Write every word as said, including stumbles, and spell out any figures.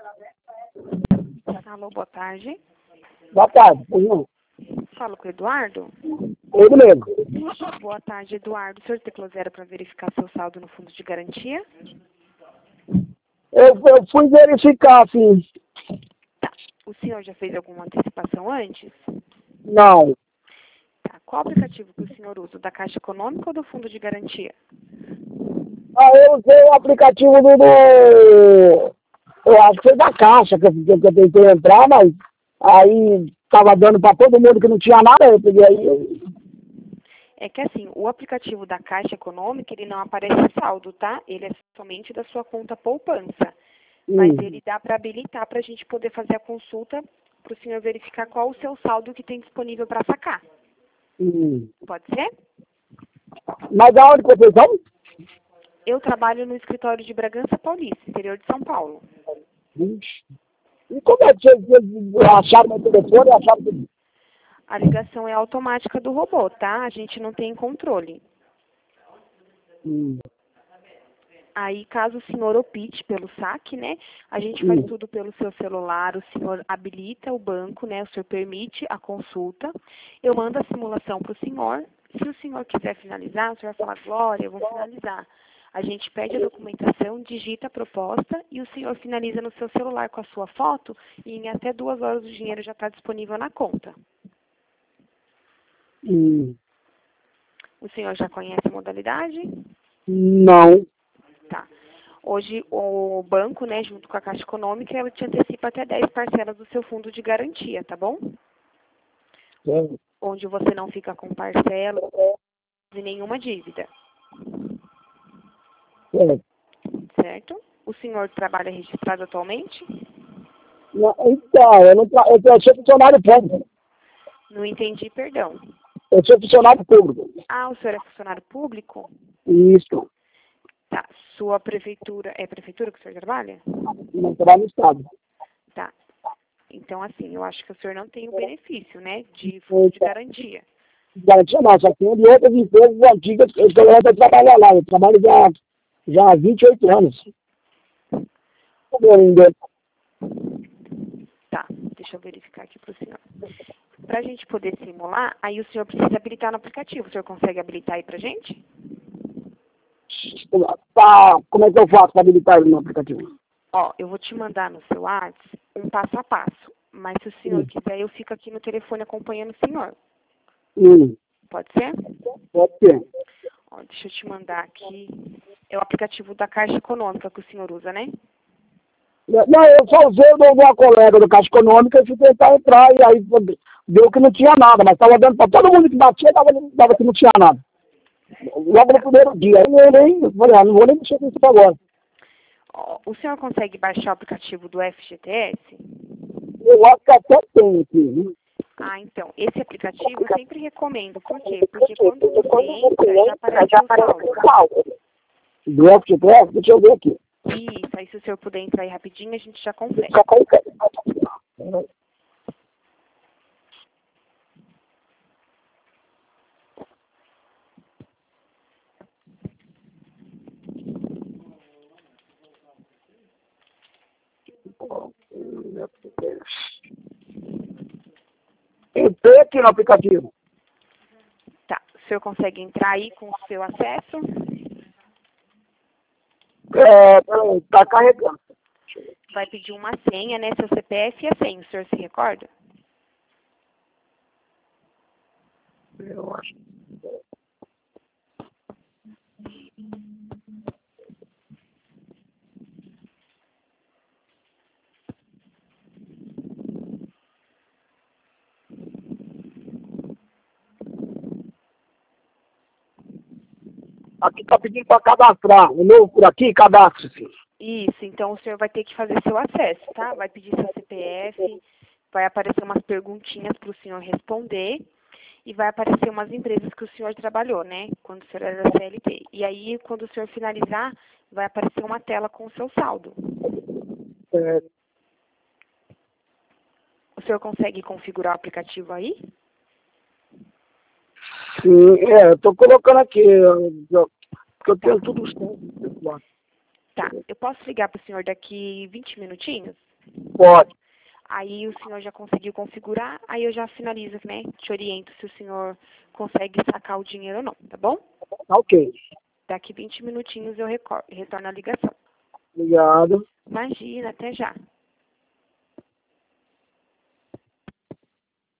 Alô, boa tarde. Boa tarde, pois não? Falo com o Eduardo. Ele mesmo. Boa tarde, Eduardo. O senhor teclou zero para verificar seu saldo no fundo de garantia? Eu, eu fui verificar, assim, Tá. O senhor já fez alguma antecipação antes? não. Tá. Qual aplicativo que o senhor usa? O da Caixa Econômica ou do fundo de garantia? Ah, eu usei o aplicativo do, do- eu acho que foi da Caixa que eu, que eu tentei entrar, mas aí tava dando para todo mundo que não tinha nada, eu peguei aí. eu- É que assim, o aplicativo da Caixa Econômica, ele não aparece saldo, tá? Ele é somente da sua conta poupança. Mas Hum, ele dá para habilitar para a gente poder fazer a consulta para o senhor verificar qual o seu saldo que tem disponível para sacar. hum. Pode ser? Mas da onde que vocês são? Eu trabalho no escritório de Bragança Paulista, interior de São Paulo. Ixi. E como é que vocês vocês acharam meu telefone e acharam que... A ligação é automática do robô, tá? A gente não tem controle. Hum, Aí, caso o senhor opte pelo saque, né, a gente faz hum, tudo pelo seu celular, o senhor habilita o banco, né, o senhor permite a consulta, eu mando a simulação para o senhor, se o senhor quiser finalizar, o senhor vai falar, Glória, eu vou finalizar. A gente pede a documentação, digita a proposta e o senhor finaliza no seu celular com a sua foto e em até duas horas o dinheiro já está disponível na conta. hum. O senhor já conhece a modalidade? Não. Tá. Hoje, o banco, né, junto com a Caixa Econômica, ela te antecipa até dez parcelas do seu fundo de garantia, tá bom? É, Onde você não fica com parcela e nenhuma dívida, é. certo? O senhor trabalha registrado atualmente? Não, então, eu, não, tra- eu, eu sou funcionário público. Não entendi, perdão. Eu sou funcionário público. Ah, o senhor é funcionário público? Isso. Tá. Sua prefeitura, é a prefeitura que o senhor trabalha? Não trabalho no Estado. Tá. Então, assim, eu acho que o senhor não tem o benefício, né, de fundo de garantia. Garantia não, só tem de outras empresas antigas que eu eu trabalho lá. Eu trabalho já, já há vinte e oito anos. Ainda. Tá, deixa eu verificar aqui para o senhor. Para a gente poder simular, aí o senhor precisa habilitar no aplicativo. O senhor consegue habilitar aí para a gente? Tá, como é que eu faço para habilitar ele no aplicativo? Ó, eu vou te mandar no seu WhatsApp um passo a passo. Mas se o senhor Hum. quiser, eu fico aqui no telefone acompanhando o senhor. Hum, Pode ser? pode ser. Ó, deixa eu te mandar aqui. É o aplicativo da Caixa Econômica que o senhor usa, né? Não, eu só usei o de uma colega do Caixa Econômica e fui tentar entrar e aí deu que não tinha nada, mas estava dando para todo mundo que batia, dava, dava que não tinha nada. Logo no primeiro dia. Aí eu nem, falei, ah, não vou nem mexer com isso agora. Ó, o senhor consegue baixar o aplicativo do F G T S? Eu acho que até tem aqui, né? Ah, então, esse aplicativo eu sempre recomendo. Por quê? Porque quando você entra, já aparece o saldo. Do F G T S, deixa eu ver aqui. Isso, aí se o senhor puder entrar aí rapidinho, a gente já consegue. Só consegue. Entrei aqui no aplicativo. Tá, o senhor consegue entrar aí com o seu acesso? É, peraí, tá carregando. Vai pedir uma senha, né? Seu C P F e a senha, o senhor se recorda? Eu acho. Aqui tá pedindo para cadastrar. O meu por aqui, cadastre-se. Isso, então o senhor vai ter que fazer seu acesso, tá? Vai pedir seu C P F, vai aparecer umas perguntinhas para o senhor responder e vai aparecer umas empresas que o senhor trabalhou, né? Quando o senhor era C L T. E aí, quando o senhor finalizar, vai aparecer uma tela com o seu saldo. É, O senhor consegue configurar o aplicativo aí? sim, é, eu tô colocando aqui, eu, eu, porque eu tenho tudo certo. Tá, eu posso ligar para o senhor daqui vinte minutinhos? Pode. Aí o senhor já conseguiu configurar, aí eu já finalizo, né? Te oriento se o senhor consegue sacar o dinheiro ou não, tá bom? Tá ok. Daqui vinte minutinhos eu recor- retorno a ligação. Obrigado. Imagina, até já.